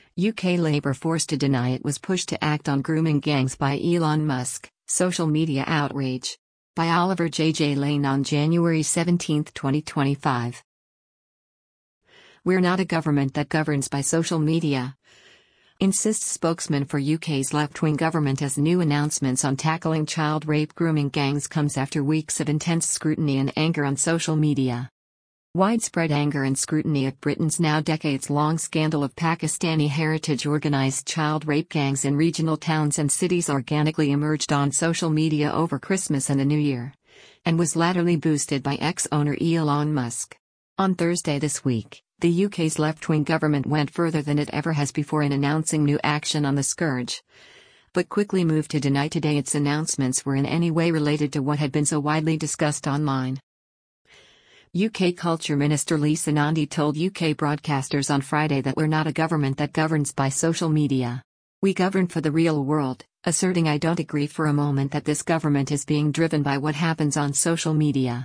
UK Labour forced to deny it was pushed to act on grooming gangs by Elon Musk, social media outrage. By Oliver J. Lane on January 17, 2025. We're not a government that governs by social media, insists spokesman for UK's left-wing government as new announcements on tackling child rape grooming gangs comes after weeks of intense scrutiny and anger on social media. Widespread anger and scrutiny of Britain's now decades-long scandal of Pakistani heritage organized child rape gangs in regional towns and cities organically emerged on social media over Christmas and the New Year, and was latterly boosted by ex-owner Elon Musk. On Thursday this week, the UK's left-wing government went further than it ever has before in announcing new action on the scourge, but quickly moved to deny today its announcements were in any way related to what had been so widely discussed online. UK Culture Minister Lisa Nandy told UK broadcasters on Friday that we're not a government that governs by social media. We govern for the real world, asserting I don't agree for a moment that this government is being driven by what happens on social media.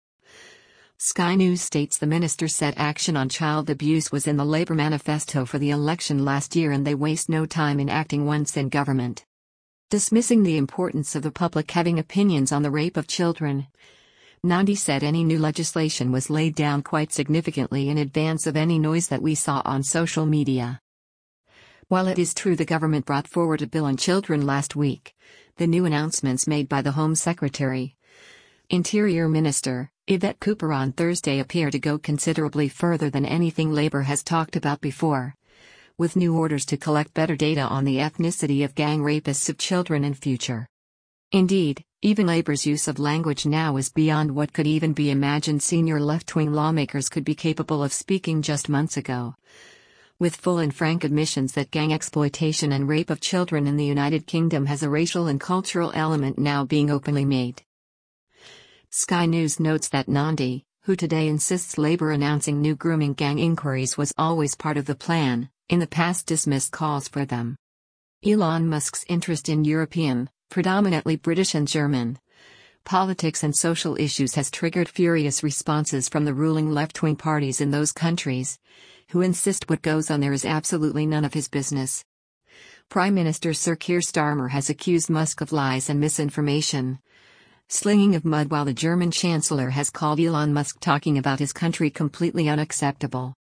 Sky News states the minister said action on child abuse was in the Labour manifesto for the election last year and they waste no time in acting once in government. Dismissing the importance of the public having opinions on the rape of children, Nandy said any new legislation was laid down quite significantly in advance of any noise that we saw on social media. While it is true the government brought forward a bill on children last week, the new announcements made by the Home Secretary, Interior Minister, Yvette Cooper on Thursday appear to go considerably further than anything Labour has talked about before, with new orders to collect better data on the ethnicity of gang rapists of children in future. Indeed, even Labour's use of language now is beyond what could even be imagined senior left-wing lawmakers could be capable of speaking just months ago, with full and frank admissions that gang exploitation and rape of children in the United Kingdom has a racial and cultural element now being openly made. Sky News notes that Nandy, who today insists Labour announcing new grooming gang inquiries was always part of the plan, in the past dismissed calls for them. Elon Musk's interest in European, predominantly British and German, politics and social issues has triggered furious responses from the ruling left-wing parties in those countries, who insist what goes on there is absolutely none of his business. Prime Minister Sir Keir Starmer has accused Musk of lies and misinformation, slinging of mud, while the German Chancellor has called Elon Musk talking about his country completely unacceptable.